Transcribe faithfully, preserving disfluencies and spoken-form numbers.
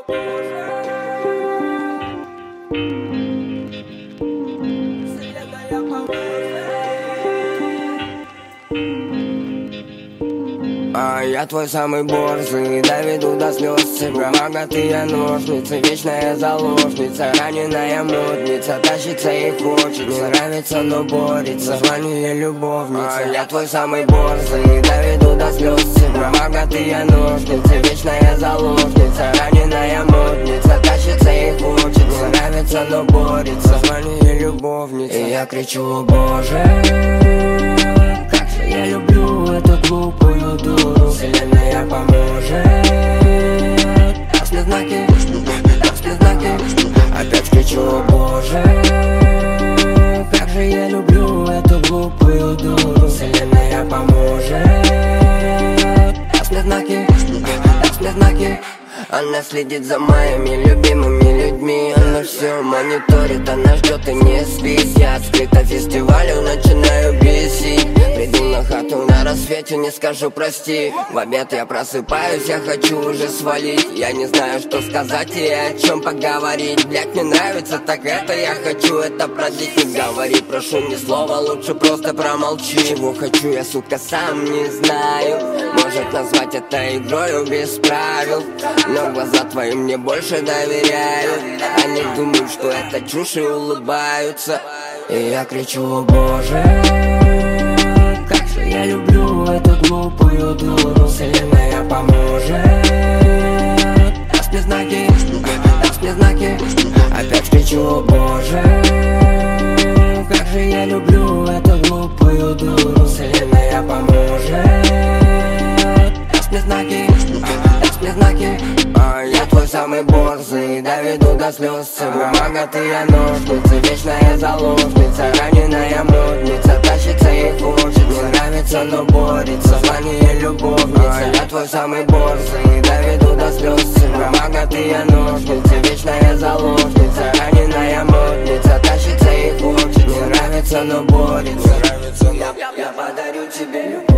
А я твой самый борзый, доведу до слез тебя. Богатые ножницы, вечная заложница, раненая модница, тащится и хочет, не нравится, но борется, звание любовница. А я твой самый борзый, доведу до слез тебя. Богатые ножницы, вечная заложница, раненая модница, тащится и хочет, не нравится, но борется, звание любовница. И я кричу: Боже, как же я люблю эту глупую дуру. Вселенная поможет, даст мне знаки, даст мне знаки. Опять кричу: Боже, как же я люблю эту глупую дуру. Вселенная поможет, даст мне знаки, даст мне знаки. Она следит за моими любимыми людьми, она все мониторит, она ждет и не спит. Я открыто фестивалю начинаю бесить. Приду на хату на рассвете, не скажу прости. В обед я просыпаюсь, я хочу уже свалить. Я не знаю, что сказать и о чем поговорить. Блять, мне нравится так это, я хочу это продлить. Не говори, прошу ни слова, лучше просто промолчи. Чего хочу я, сука, сам не знаю. Может назвать это игрою без правил, но глаза твои мне больше доверяют. Они думают, что это чушь и улыбаются. И я кричу: Боже, как же я люблю эту глупую дуру. Вселенная поможет, даст мне знаки, даст мне знаки. Опять кричу: Боже, как же я люблю эту глупую дуру. Вселенная поможет, даст мне знаки, даст мне знаки. А я твой самый борзый, доведу до слез тебя. Богатые ножницы, вечная заложница, раненая модница, тащится и хочет, не нравится, но борется, звание любовница. А я твой самый борзый, доведу до слез тебя. Богатые ножницы, вечная заложница, раненая модница, тащится и хочет, не нравится, но борется. Я, я подарю тебе любовь.